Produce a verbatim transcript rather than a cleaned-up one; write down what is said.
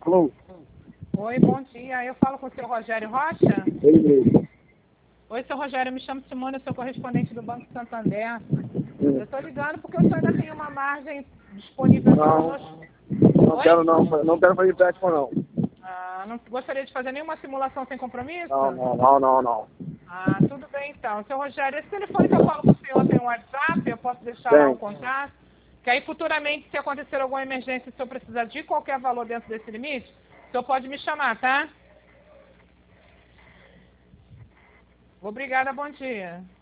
Alô? Oi, bom dia. Eu falo com o seu Rogério Rocha? Ele mesmo. Oi, seu Rogério, eu me chamo Simone, eu sou correspondente do Banco Santander. Eu estou ligando porque o senhor ainda tem uma margem disponível aqui Não, conosco. não Oi? quero não, não quero fazer empréstimo não. Ah, não gostaria de fazer nenhuma simulação sem compromisso? Não, não, não, não, não. Ah, tudo bem então. Seu Rogério, esse telefone que eu falo com o senhor tem um WhatsApp, eu posso deixar lá um Tem. contato? Que aí futuramente, se acontecer alguma emergência, se o senhor precisar de qualquer valor dentro desse limite, o senhor pode me chamar, tá? Obrigada, bom dia.